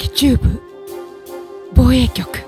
畿中部防衛局。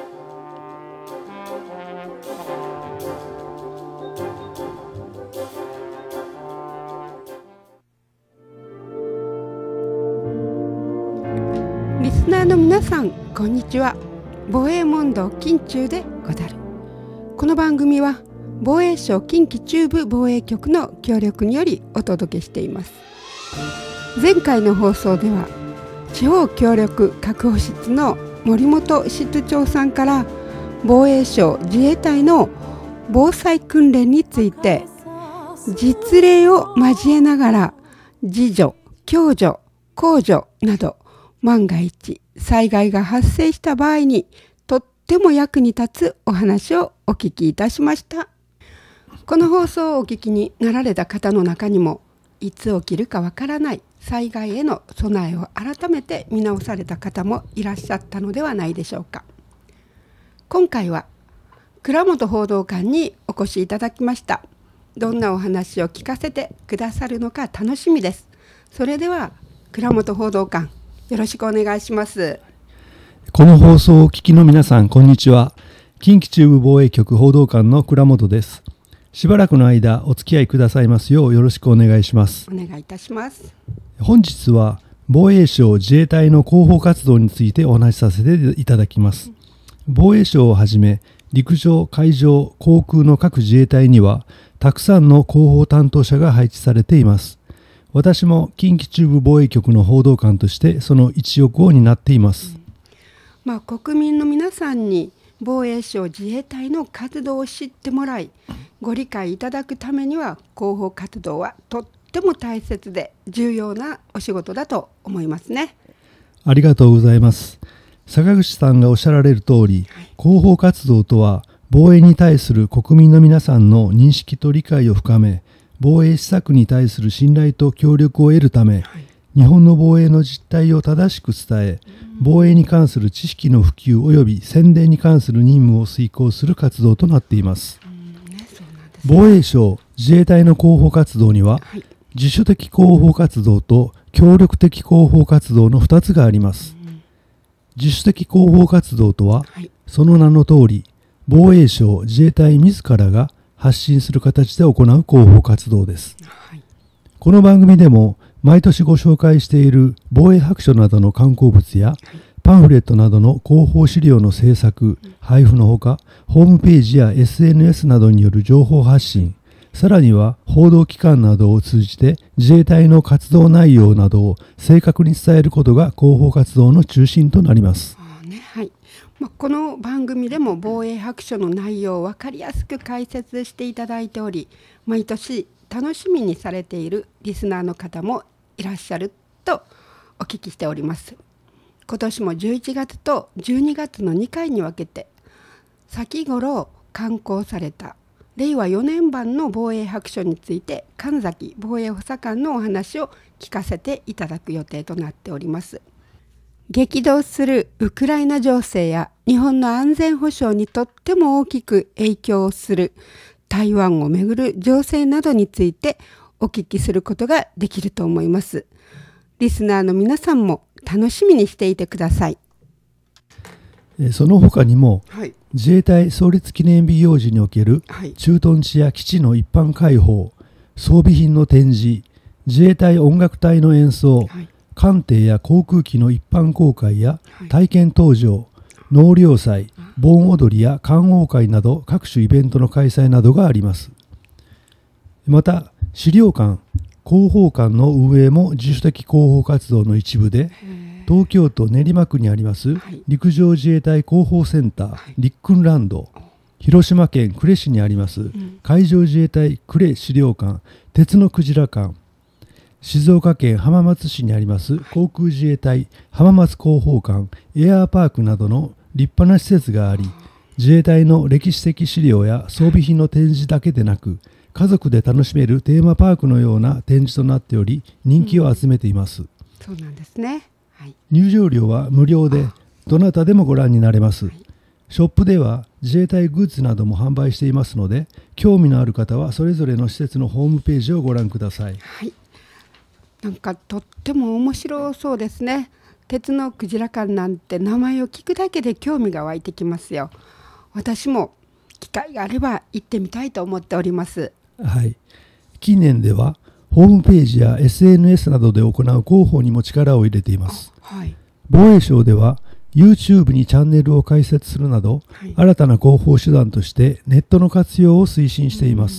リスナーの皆さん、こんにちは。防衛問答近中でござる。この番組は防衛省近畿中部防衛局の協力によりお届けしています。前回の放送では地方協力確保室の森本室長さんから防衛省自衛隊の防災訓練について実例を交えながら自助、共助、公助など万が一災害が発生した場合にとっても役に立つお話をお聞きいたしました。この放送をお聞きになられた方の中にもいつ起きるかわからない災害への備えを改めて見直された方もいらっしゃったのではないでしょうか。今回は倉本報道官にお越しいただきました。どんなお話を聞かせてくださるのか楽しみです。それでは倉本報道官、よろしくお願いします。 この放送をお聞きの皆さん、こんにちは。近畿中部防衛局報道官の倉本です。しばらくの間お付き合いくださいますようよろしくお願いします。 お願いいたします。 本日は防衛省自衛隊の広報活動についてお話しさせていただきます。防衛省をはじめ陸上、海上、航空の各自衛隊にはたくさんの広報担当者が配置されています。私も近畿中部防衛局の報道官としてその一翼を担っています。 国民の皆さんに防衛省自衛隊の活動を知ってもらいご理解いただくためには広報活動はとっても大切で重要なお仕事だと思いますね。 ありがとうございます。坂口さんがおっしゃられる通り、広報活動とは防衛に対する国民の皆さんの認識と理解を深め、防衛施策に対する信頼と協力を得るため、日本の防衛の実態を正しく伝え、防衛に関する知識の普及及び宣伝に関する任務を遂行する活動となっています。防衛省自衛隊の広報活動には、自主的広報活動と協力的広報活動の2つがあります。自主的広報活動とは、その名の通り、防衛省自衛隊自らが発信する形で行う広報活動です。この番組でも毎年ご紹介している防衛白書などの刊行物やパンフレットなどの広報資料の制作、配布のほか、ホームページや SNS などによる情報発信、さらには報道機関などを通じて自衛隊の活動内容などを正確に伝えることが広報活動の中心となります。 この番組でも防衛白書の内容を分かりやすく解説していただいており、毎年楽しみにされているリスナーの方もいらっしゃるとお聞きしております。今年も11月と12月の2回に分けて先頃刊行された令和4年版の防衛白書について神崎防衛補佐官のお話を聞かせていただく予定となっております。激動するウクライナ情勢や日本の安全保障にとっても大きく影響する台湾をめぐる情勢などについてお聞きすることができると思います。リスナーの皆さんも楽しみにしていてください。 その他にも、自衛隊創立記念日行事における駐屯地や基地の一般開放、装備品の展示、自衛隊音楽隊の演奏、艦艇や航空機の一般公開や体験搭乗、納涼祭、盆踊りや観桜会など各種イベントの開催などがあります。また資料館、広報館の運営も自主的広報活動の一部で、東京都練馬区にあります陸上自衛隊広報センター、りっくんランド、広島県呉市にあります海上自衛隊呉資料館、鉄のクジラ館、静岡県浜松市にあります航空自衛隊浜松広報館エアーパークなどの立派な施設があり、自衛隊の歴史的資料や装備品の展示だけでなく、家族で楽しめるテーマパークのような展示となっており、人気を集めています。 そうなんですね。 入場料は無料で、どなたでもご覧になれます。ショップでは自衛隊グッズなども販売していますので、興味のある方はそれぞれの施設のホームページをご覧ください。 なんかとっても面白そうですね。 鉄のクジラ館なんて名前を聞くだけで興味が湧いてきますよ。私も機会があれば行ってみたいと思っております。 はい。近年ではホームページや SNS などで行う広報にも力を入れています。 はい、 防衛省では YouTube にチャンネルを開設するなど、はい、新たな広報手段としてネットの活用を推進しています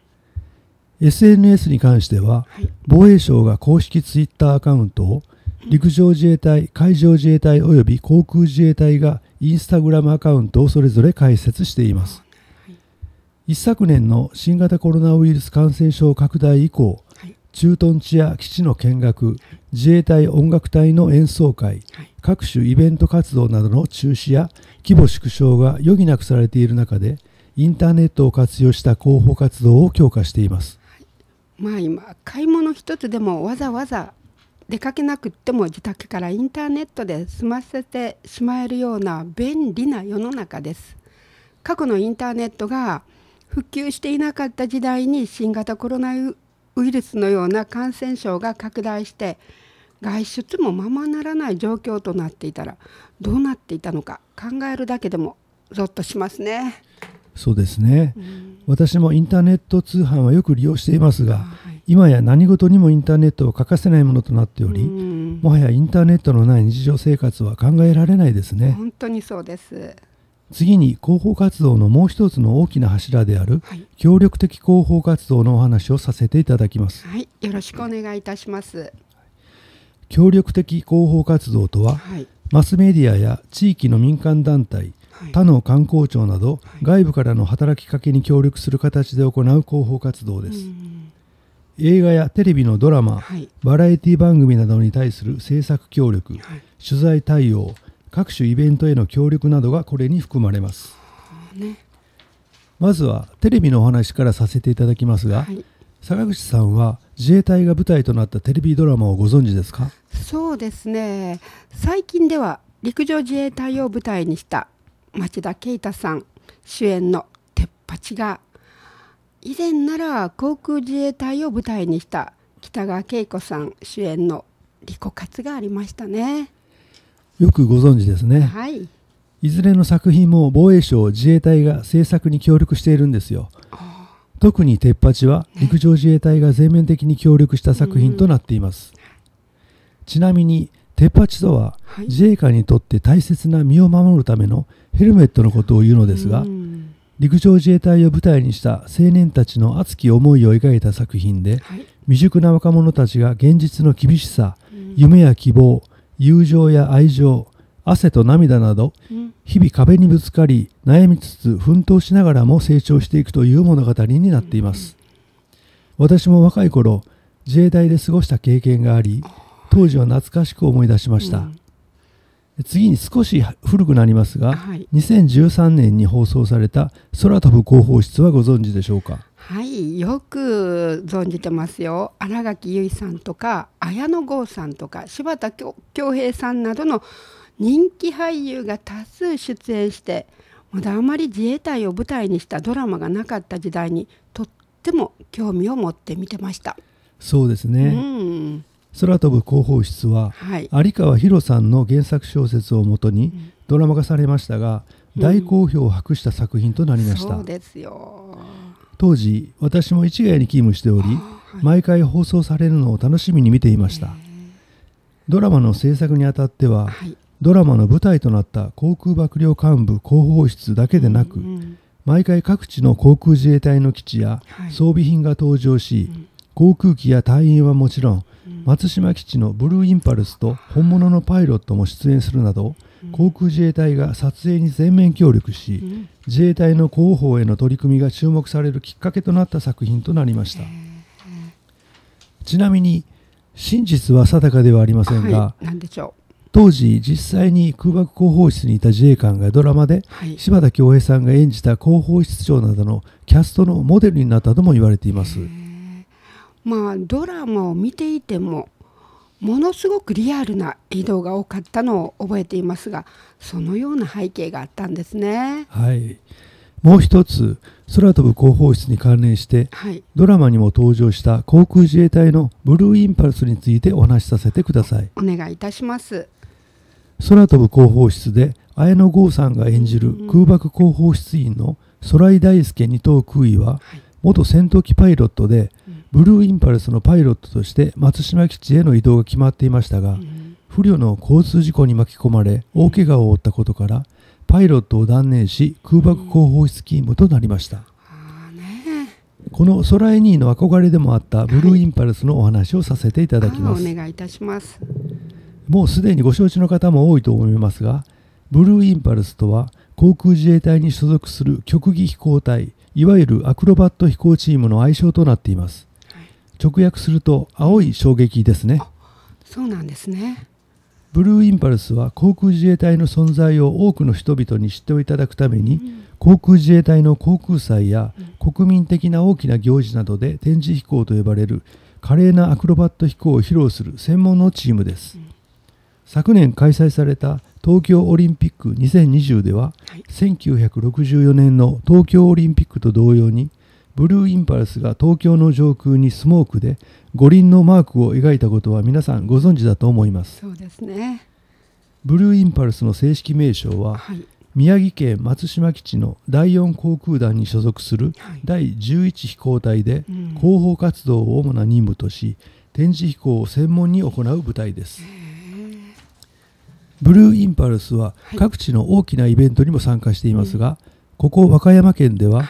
。SNS に関しては、はい、防衛省が公式 Twitter アカウントを、陸上自衛隊、海上自衛隊および航空自衛隊がインスタグラムアカウントをそれぞれ開設しています。一昨年の新型コロナウイルス感染症拡大以降、はい、駐屯地や基地の見学、はい、自衛隊音楽隊の演奏会、はい、各種イベント活動などの中止や規模縮小が余儀なくされている中で、インターネットを活用した広報活動を強化しています。 今買い物一つでもわざわざ出かけなくっても自宅からインターネットで済ませてしまえるような便利な世の中です。過去のインターネットが普及していなかった時代に新型コロナウイルスのような感染症が拡大して外出もままならない状況となっていたらどうなっていたのか考えるだけでもゾッとしますね。 そうですね、私もインターネット通販はよく利用していますが、今や何事にもインターネットは欠かせないものとなっており、もはやインターネットのない日常生活は考えられないですね。 本当にそうです。 次に広報活動のもう一つの大きな柱である、協力的広報活動のお話をさせていただきます。 はい、よろしくお願いいたします。 協力的広報活動とは、マスメディアや地域の民間団体、他の観光庁など、外部からの働きかけに協力する形で行う広報活動です。映画やテレビのドラマ、バラエティ番組などに対する制作協力、取材対応、各種イベントへの協力などがこれに含まれます。まずはテレビのお話からさせていただきますが、坂口さんは自衛隊が舞台となったテレビドラマをご存知ですか？ そうですね。最近では陸上自衛隊を舞台にした町田啓太さん主演の鉄八が、以前なら航空自衛隊を舞台にした北川景子さん主演のリコカツがありましたね。 よくご存知ですね。 はい。 いずれの作品も防衛省自衛隊が制作に協力しているんですよ。特に鉄八は陸上自衛隊が全面的に協力した作品となっています。ちなみに鉄八とは、自衛官にとって大切な身を守るためのヘルメットのことを言うのですが、陸上自衛隊を舞台にした青年たちの熱き思いを描いた作品で、未熟な若者たちが現実の厳しさ、夢や希望、友情や愛情、汗と涙など、日々壁にぶつかり悩みつつ奮闘しながらも成長していくという物語になっています。私も若い頃自衛隊で過ごした経験があり、当時は懐かしく思い出しました。次に少し古くなりますが、2013年に放送された空飛ぶ広報室はご存知でしょうか？ はい、よく存じてますよ。新垣結衣さんとか綾野剛さんとか柴田恭平さんなどの人気俳優が多数出演して、まだあまり自衛隊を舞台にしたドラマがなかった時代にとっても興味を持って見てました。 そうですね、空飛ぶ広報室は、有川博さんの原作小説をもとにドラマ化されましたが、大好評を博した作品となりました。 そうですよ。 当時私も市ヶ谷に勤務しており、毎回放送されるのを楽しみに見ていました。ドラマの制作にあたっては、ドラマの舞台となった航空幕僚監部広報室だけでなく、毎回各地の航空自衛隊の基地や装備品が登場し、航空機や隊員はもちろん、松島基地のブルーインパルスと本物のパイロットも出演するなど、航空自衛隊が撮影に全面協力し、自衛隊の広報への取り組みが注目されるきっかけとなった作品となりました。ちなみに真実は定かではありませんが、 何でしょう。 当時実際に空爆広報室にいた自衛官がドラマで、柴田恭平さんが演じた広報室長などのキャストのモデルになったとも言われています。 ドラマを見ていてもものすごくリアルな移動が多かったのを覚えていますが、そのような背景があったんですね。 はい。もう一つ、空飛ぶ広報室に関連して、ドラマにも登場した航空自衛隊のブルーインパルスについてお話しさせてください。 お願いいたします。 空飛ぶ広報室で綾野剛さんが演じる空爆広報室員の空井大輔二等空尉は、元戦闘機パイロットで、ブルーインパルスのパイロットとして松島基地への移動が決まっていましたが、不慮の交通事故に巻き込まれ大怪我を負ったことからパイロットを断念し、空爆広報室勤務となりました。この空井2の憧れでもあったブルーインパルスのお話をさせていただきます。 お願いいたします。 もうすでにご承知の方も多いと思いますが、ブルーインパルスとは航空自衛隊に所属する曲技飛行隊、いわゆるアクロバット飛行チームの愛称となっています。直訳すると青い衝撃ですね。 そうなんですね。 ブルーインパルスは航空自衛隊の存在を多くの人々に知っていただくために、航空自衛隊の航空祭や国民的な大きな行事などで展示飛行と呼ばれる華麗なアクロバット飛行を披露する専門のチームです。昨年開催された東京オリンピック2020では、1964年の東京オリンピックと同様にブルーインパルスが東京の上空にスモークで五輪のマークを描いたことは皆さんご存知だと思います。 そうですね。 ブルーインパルスの正式名称は、宮城県松島基地の第4航空団に所属する第11飛行隊で、広報活動を主な任務とし、展示飛行を専門に行う部隊です。ブルーインパルスは各地の大きなイベントにも参加していますが、ここ和歌山県では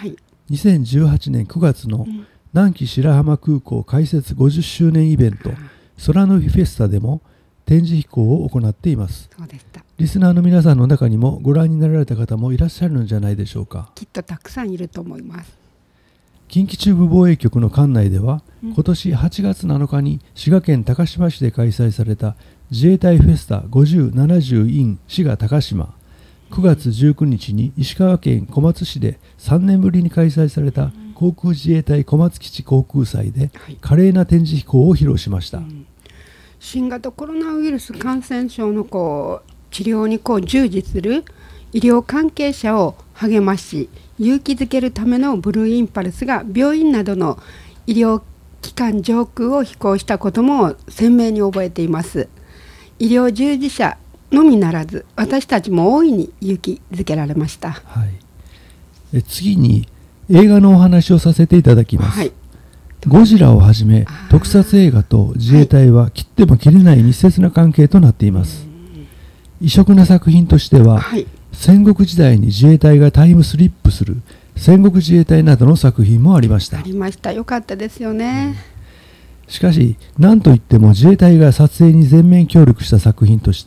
2018年9月の南紀白浜空港開設50周年イベント、空の日フェスタでも展示飛行を行っています。 そうでした。 リスナーの皆さんの中にもご覧になられた方もいらっしゃるのじゃないでしょうか。 きっとたくさんいると思います。 近畿中部防衛局の管内では、今年8月7日に滋賀県高島市で開催された自衛隊フェスタ50、70 in 滋賀高島、9月19日に石川県小松市で3年ぶりに開催された航空自衛隊小松基地航空祭で華麗な展示飛行を披露しました。 新型コロナウイルス感染症の治療に従事する医療関係者を励まし勇気づけるためのブルーインパルスが病院などの医療機関上空を飛行したことも鮮明に覚えています。医療従事者のみならず私たちも大いに勇気づけられました。 次に映画のお話をさせていただきます。ゴジラをはじめ特撮映画と自衛隊は切っても切れない密接な関係となっています。異色な作品としては、戦国時代に自衛隊がタイムスリップする戦国自衛隊などの作品もありました。 よかったですよね。 しかし何といっても自衛隊が撮影に全面協力した作品として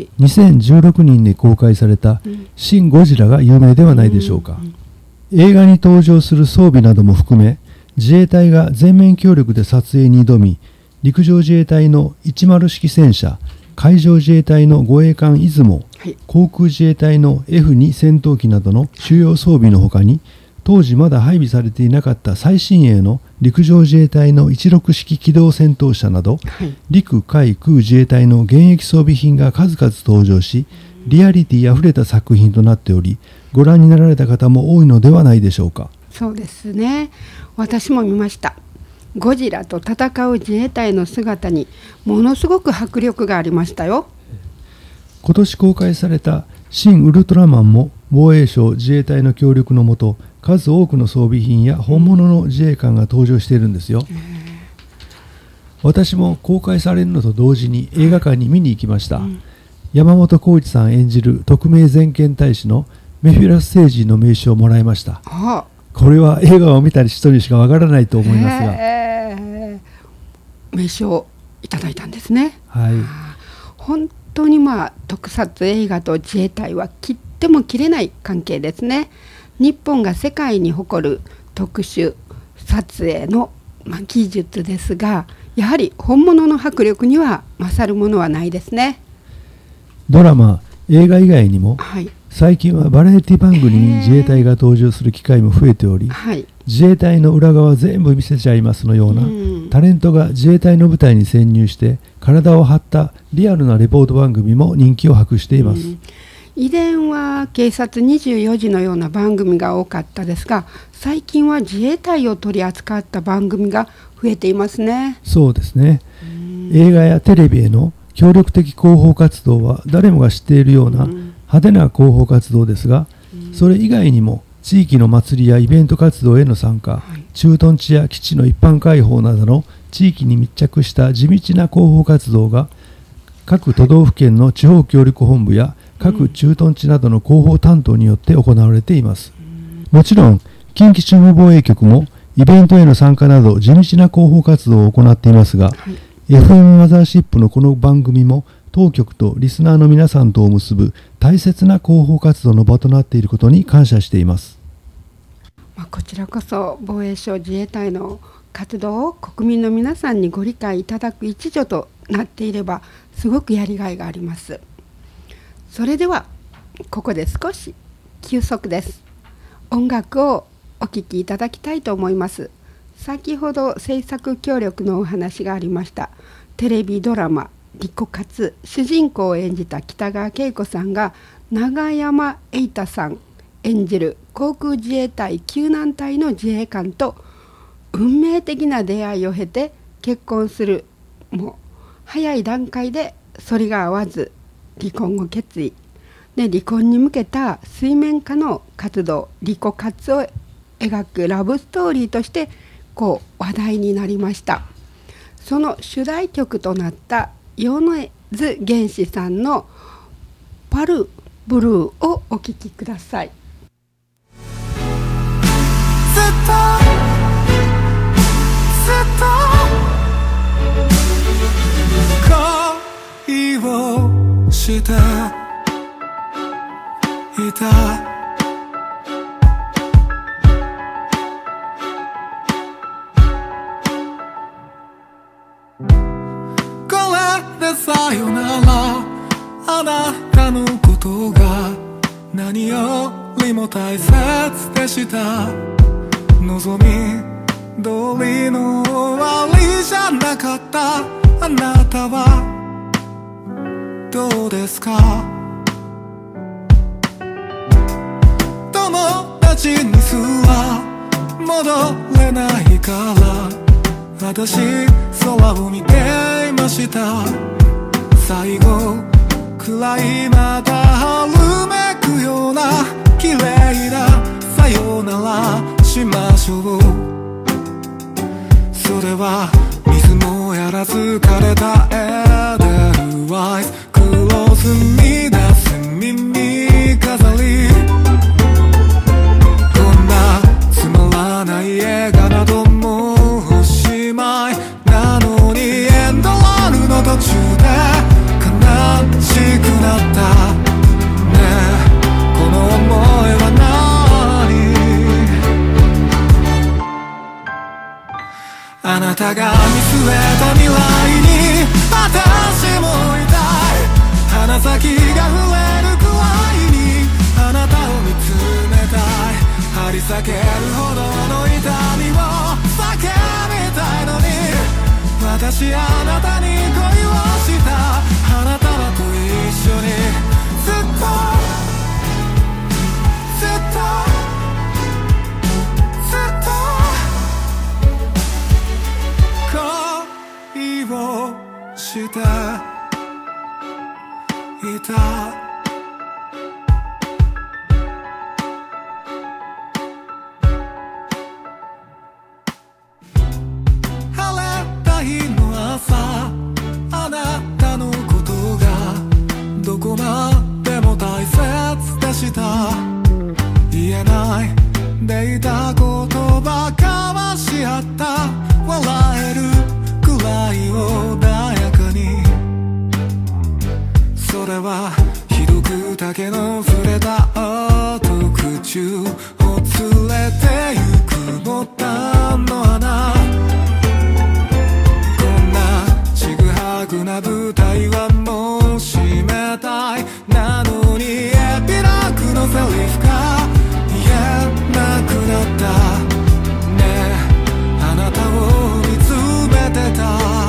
、2016年に公開されたシン・ゴジラが有名ではないでしょうか。映画に登場する装備なども含め自衛隊が全面協力で撮影に挑み、陸上自衛隊の10式戦車、海上自衛隊の護衛艦いずも、航空自衛隊の F2 戦闘機などの主要装備のほかに、当時まだ配備されていなかった最新鋭の陸上自衛隊の16式機動戦闘車など、陸海空自衛隊の現役装備品が数々登場し、リアリティあふれた作品となっており、ご覧になられた方も多いのではないでしょうか。 そうですね。私も見ました。ゴジラと戦う自衛隊の姿にものすごく迫力がありましたよ。 今年公開された新ウルトラマンも防衛省自衛隊の協力のもと、数多くの装備品や本物の自衛官が登場しているんですよ。私も公開されるのと同時に映画館に見に行きました。山本浩一さん演じる特命全権大使のメフィラス星人の名刺をもらいました。これは映画を見た人にしかわからないと思いますが、 名刺をいただいたんですね。本当に特撮映画と自衛隊は切っても切れない関係ですね。日本が世界に誇る特殊撮影の技術ですが、やはり本物の迫力には勝るものはないですね。 ドラマ、映画以外にも、最近はバラエティ番組に自衛隊が登場する機会も増えており、自衛隊の裏側全部見せちゃいますのような、タレントが自衛隊の舞台に潜入して体を張ったリアルなレポート番組も人気を博しています。 以前は警察24時のような番組が多かったですが、最近は自衛隊を取り扱った番組が増えていますね。 そうですね。映画やテレビへの協力的広報活動は誰もが知っているような派手な広報活動ですが、それ以外にも地域の祭りやイベント活動への参加、駐屯地や基地の一般開放などの地域に密着した地道な広報活動が各都道府県の地方協力本部や各駐屯地などの広報担当によって行われています。もちろん近畿中部防衛局もイベントへの参加など地道な広報活動を行っていますが、FM マザーシップのこの番組も当局とリスナーの皆さんとを結ぶ大切な広報活動の場となっていることに感謝しています。 こちらこそ防衛省自衛隊の活動を国民の皆さんにご理解いただく一助となっていればすごくやりがいがあります。それではここで少し休息です。音楽をお聴きいただきたいと思います。先ほど制作協力のお話がありましたテレビドラマ「リコカツ」主人公を演じた北川景子さんが永山瑛太さん演じる航空自衛隊救難隊の自衛官と運命的な出会いを経て結婚するもう早い段階で反りが合わず離婚を決意で、離婚に向けた水面下の活動リコカツを描くラブストーリーとして話題になりました。その主題曲となった米津玄師さんのパルブルーをお聴きください。 ずっと恋をしていたこれでさよならあなたのことが何よりも大切でした望み通りの終わりじゃなかったあなたはどうですか友達にすら戻れないから私空を見ていました最後くらいまた春めくような綺麗なさよならしましょうそれは水もやらず枯れたエデルワイスクロスに出す耳飾りこんなつまらない映画などもうおしまいなのにエンドロールの途中で悲しくなったねえこの想いは何あなたが見据えた未来に私もいたい鼻先が触れるくらいにあなたを見つめたい張り裂けるほどの痛みを叫びたいのに私あなたに恋をしたあなたらと一緒にずっとずっとずっと恋をしていたあなたのことがどこまでも大切でした言えないでいた言葉交わし合った笑えるくらい穏やかにそれはひどく竹の触れた音口を連れてゆくボタンの穴な舞台はもう閉めたいなのにエピローグのセリフが言えなくなったねえあなたを見つめてた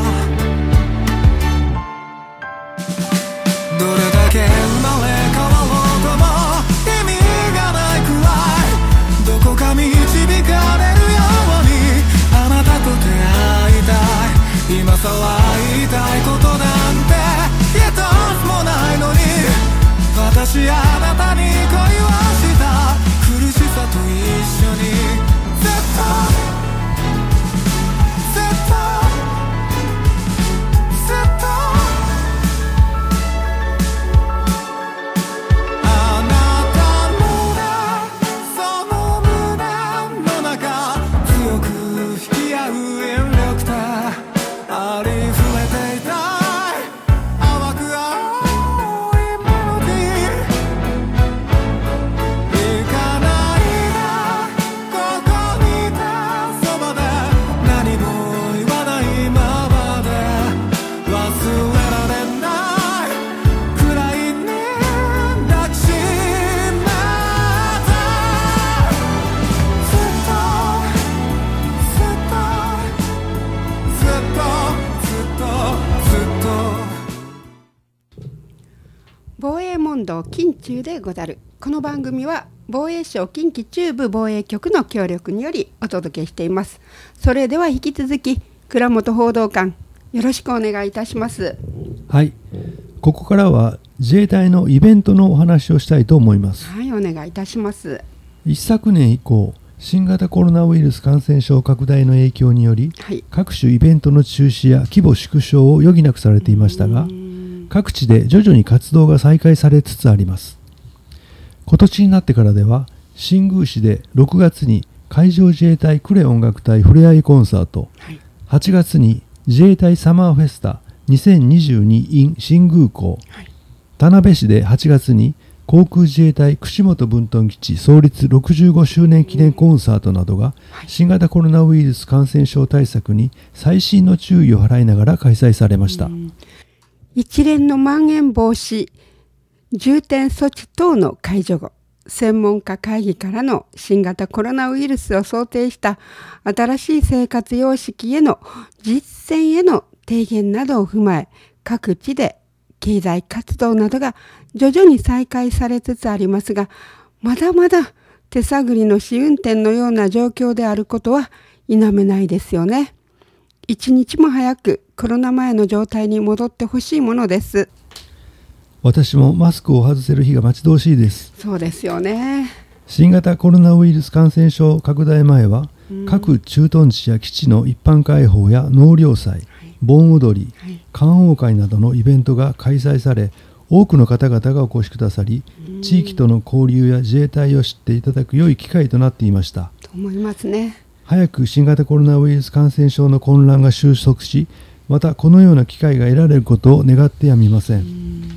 どれだけ生まれ変わろうとも意味がないくらいどこか見門堂近中でござる。この番組は防衛省近畿中部防衛局の協力によりお届けしています。それでは引き続き倉本報道官、よろしくお願いいたします。 はい、ここからは自衛隊のイベントのお話をしたいと思います。 はい、お願いいたします。 一昨年以降、新型コロナウイルス感染症拡大の影響により、各種イベントの中止や規模縮小を余儀なくされていましたが、各地で徐々に活動が再開されつつあります。今年になってからでは、新宮市で6月に海上自衛隊呉音楽隊ふれあいコンサート、8月に自衛隊サマーフェスタ2022 in 新宮港、田辺市で8月に航空自衛隊串本分屯基地創立65周年記念コンサートなどが、新型コロナウイルス感染症対策に細心の注意を払いながら開催されました。 一連のまん延防止重点措置等の解除後、専門家会議からの新型コロナウイルスを想定した新しい生活様式への実践への提言などを踏まえ、各地で経済活動などが徐々に再開されつつありますが、まだまだ手探りの試運転のような状況であることは否めないですよね。一日も早くコロナ前の状態に戻ってほしいものです。 私もマスクを外せる日が待ち遠しいです。 そうですよね。 新型コロナウイルス感染症拡大前は、各駐屯地や基地の一般開放や納涼祭、盆踊り、観桜会などのイベントが開催され、多くの方々がお越しくださり、地域との交流や自衛隊を知っていただく良い機会となっていました。 と思いますね。 早く新型コロナウイルス感染症の混乱が収束し、またこのような機会が得られることを願ってやみません。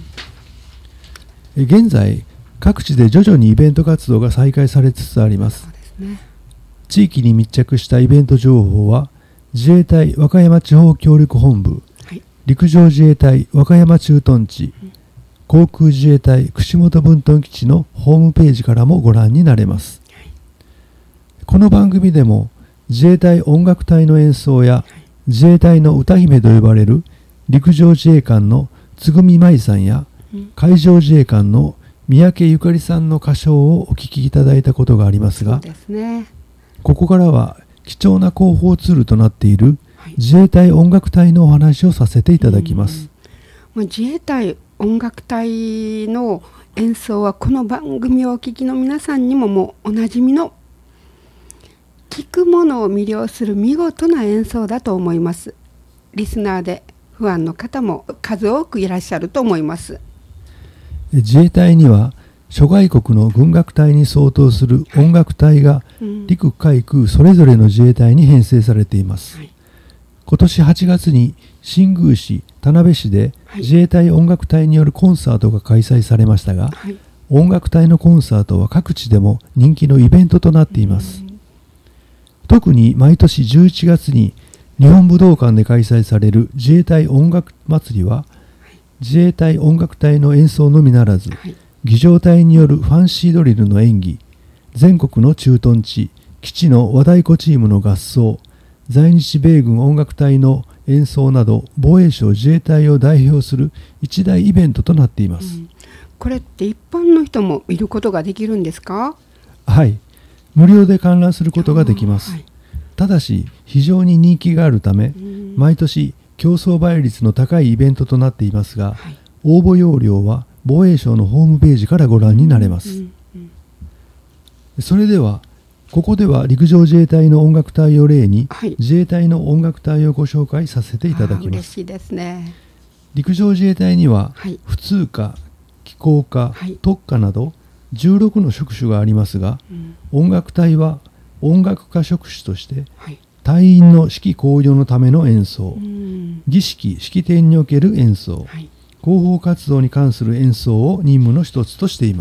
現在、各地で徐々にイベント活動が再開されつつあります。地域に密着したイベント情報は、自衛隊和歌山地方協力本部、陸上自衛隊和歌山駐屯地、航空自衛隊串本分屯基地のホームページからもご覧になれます。この番組でも自衛隊音楽隊の演奏や、自衛隊の歌姫と呼ばれる陸上自衛官のつぐみまいさんや、海上自衛官の三宅ゆかりさんの歌唱をお聴きいただいたことがありますが、ここからは貴重な広報ツールとなっている自衛隊音楽隊のお話をさせていただきます。 自衛隊音楽隊の演奏はこの番組をお聴きの皆さんにももうおなじみの、聴くものを魅了する見事な演奏だと思います。リスナーでファンの方も数多くいらっしゃると思います。 自衛隊には諸外国の軍楽隊に相当する音楽隊が陸海空それぞれの自衛隊に編成されています。今年8月に新宮市田辺市で自衛隊音楽隊によるコンサートが開催されましたが、音楽隊のコンサートは各地でも人気のイベントとなっています。特に毎年11月に日本武道館で開催される自衛隊音楽祭りは、自衛隊音楽隊の演奏のみならず、儀仗隊によるファンシードリルの演技、全国の駐屯地、基地の和太鼓チームの合奏、在日米軍音楽隊の演奏など、防衛省自衛隊を代表する一大イベントとなっています。 これって一般の人も見ることができるんですか？ はい、無料で観覧することができます。ただし非常に人気があるため、毎年競争倍率の高いイベントとなっていますが、応募要領は防衛省のホームページからご覧になれます。それではここでは陸上自衛隊の音楽隊を例に、自衛隊の音楽隊をご紹介させていただきます。 嬉しいですね。 陸上自衛隊には、普通科、機構科、特科など16の職種がありますが、音楽隊は音楽科職種として、隊員の指揮向上のための演奏、儀式・式典における演奏、広報活動に関する演奏を任務の一つとしています。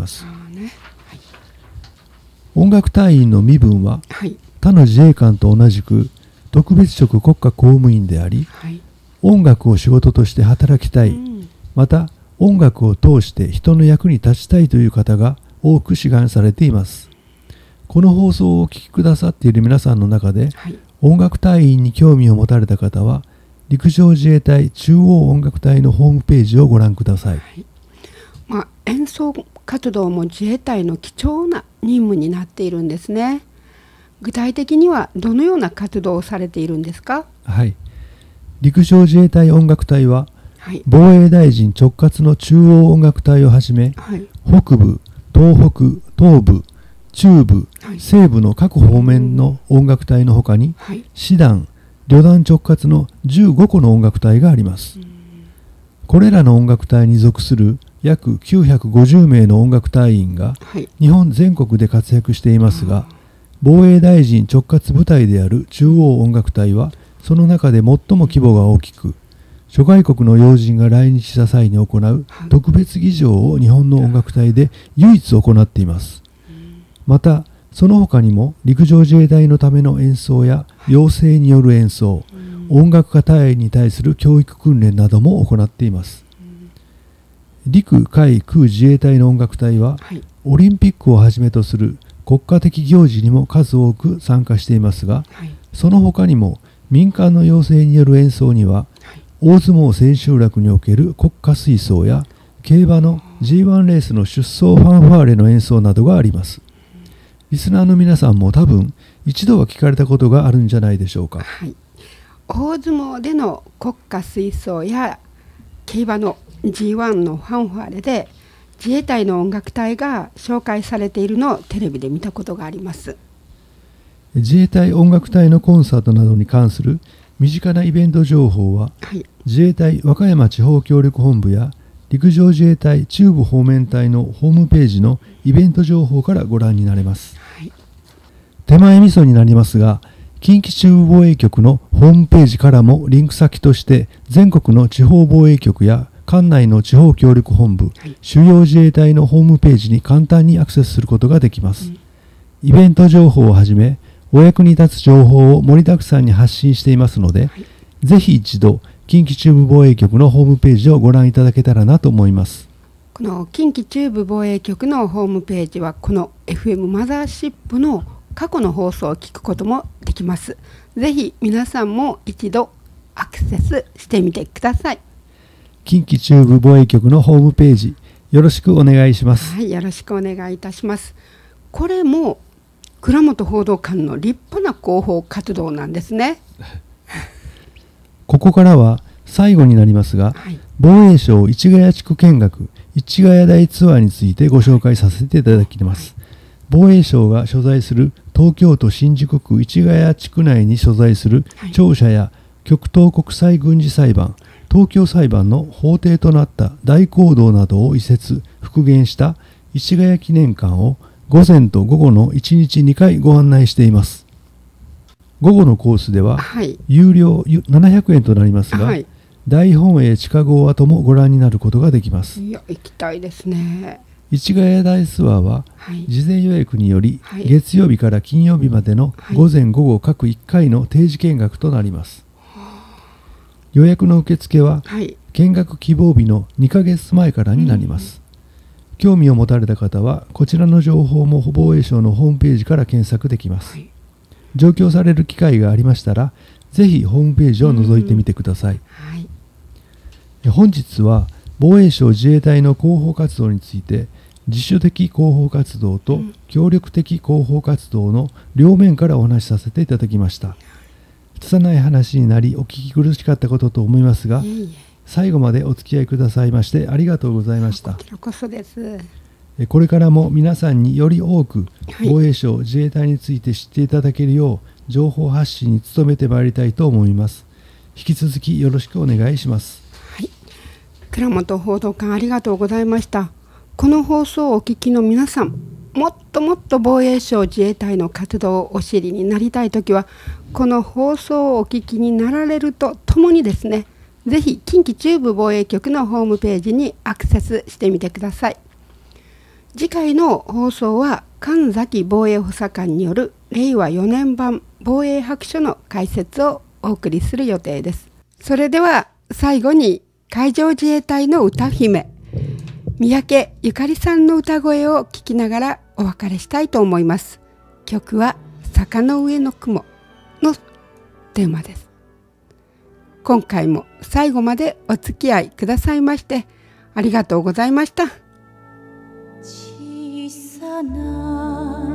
音楽隊員の身分は、他の自衛官と同じく特別職国家公務員であり、音楽を仕事として働きたい、また音楽を通して人の役に立ちたいという方が多く志願されています。この放送をお聞きくださっている皆さんの中で、音楽隊員に興味を持たれた方は、陸上自衛隊中央音楽隊のホームページをご覧ください。 演奏活動も自衛隊の貴重な任務になっているんですね。具体的にはどのような活動をされているんですか？ はい、陸上自衛隊音楽隊は、 はい、 防衛大臣直轄の中央音楽隊をはじめ、 はい、 北部、東北、東部、中部、 はい、 西部の各方面の音楽隊のほかに、 はい、 師団、旅団直轄の15個の音楽隊があります。これらの音楽隊に属する約950名の音楽隊員が日本全国で活躍していますが、防衛大臣直轄部隊である中央音楽隊はその中で最も規模が大きく、諸外国の要人が来日した際に行う特別儀仗を日本の音楽隊で唯一行っています。またその他にも陸上自衛隊のための演奏や要請による演奏、音楽家隊員に対する教育訓練なども行っています。陸海空自衛隊の音楽隊は、オリンピックをはじめとする国家的行事にも数多く参加していますが、その他にも民間の要請による演奏には、大相撲千秋楽における国家吹奏や競馬の G1 レースの出走ファンファーレの演奏などがあります。リスナーの皆さんも多分一度は聞かれたことがあるんじゃないでしょうか。 はい、大相撲での国家吹奏や競馬の G1 のファンファーレで自衛隊の音楽隊が紹介されているのをテレビで見たことがあります。 自衛隊音楽隊のコンサートなどに関する身近なイベント情報は、自衛隊和歌山地方協力本部や陸上自衛隊中部方面隊のホームページのイベント情報からご覧になれます。手前味噌になりますが、近畿中部防衛局のホームページからもリンク先として全国の地方防衛局や管内の地方協力本部、主要自衛隊のホームページに簡単にアクセスすることができます。イベント情報をはじめお役に立つ情報を盛りだくさんに発信していますので、ぜひ一度近畿中部防衛局のホームページをご覧いただけたらなと思います。 この近畿中部防衛局のホームページはこの FM マザーシップの過去の放送を聞くこともできます。ぜひ皆さんも一度アクセスしてみてください。 近畿中部防衛局のホームページよろしくお願いします。 はい、よろしくお願いいたします。これも倉本報道官の立派な広報活動なんですね。 ここからは最後になりますが、防衛省市ヶ谷地区見学市ヶ谷大ツアーについてご紹介させていただきます。防衛省が所在する東京都新宿区市ヶ谷地区内に所在する庁舎や極東国際軍事裁判、東京裁判の法廷となった大講堂などを移設復元した市ヶ谷記念館を午前と午後の1日2回ご案内しています。午後のコースでは有料700円となりますが、大本営地下号跡もご覧になることができます。 いや、行きたいですね。 市ヶ谷大ツアーは事前予約により月曜日から金曜日までの午前午後各1回の定時見学となります。予約の受付は見学希望日の2ヶ月前からになります。興味を持たれた方はこちらの情報も防衛省のホームページから検索できます。上京される機会がありましたらぜひホームページを覗いてみてください。本日は防衛省自衛隊の広報活動について自主的広報活動と協力的広報活動の両面からお話しさせていただきました。拙い話になりお聞き苦しかったことと思いますが、最後までお付き合いくださいましてありがとうございました。 こちらこそです。 これからも皆さんにより多く防衛省自衛隊について知っていただけるよう情報発信に努めてまいりたいと思います。引き続きよろしくお願いします。 倉本報道官ありがとうございました。この放送をお聞きの皆さん、もっともっと防衛省自衛隊の活動をお知りになりたいときはこの放送をお聞きになられるとともにですね、ぜひ近畿中部防衛局のホームページにアクセスしてみてください。次回の放送は神崎防衛補佐官による令和4年版防衛白書の解説をお送りする予定です。それでは最後に海上自衛隊の歌姫三宅ゆかりさんの歌声を聞きながらお別れしたいと思います。曲は坂の上の雲のテーマです。今回も最後までお付き合いくださいましてありがとうございました。 さな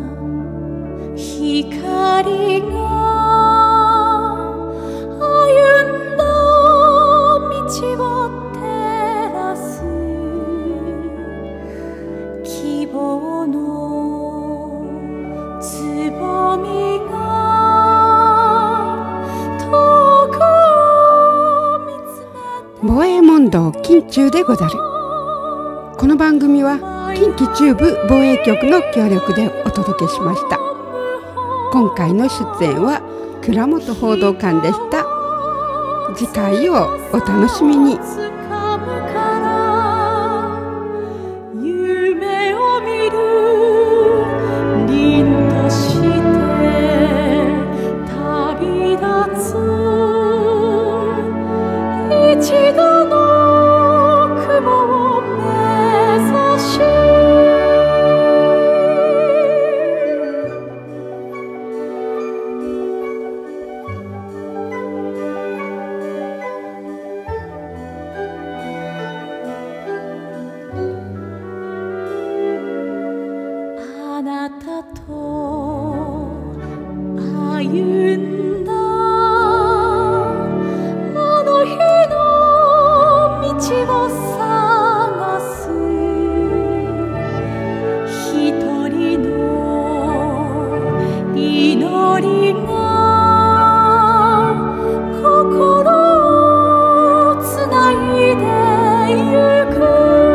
光が歩んだ道を照らす希望のつぼみが遠くを見つめて防衛問答近中でござる。この番組は近畿中部防衛局の協力でお届けしました。今回の出演は倉本報道官でした。次回をお楽しみに。 夢を見る凛として旅立つ一度の雲を目指しあなたと歩んだあの日の道を探す一人の祈りが心をつないでゆく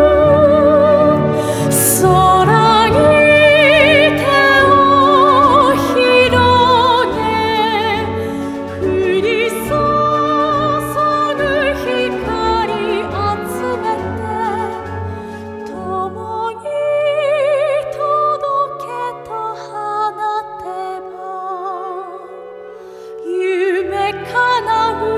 空に手を広げ降り注ぐ光集めて共に届けと放てば夢叶う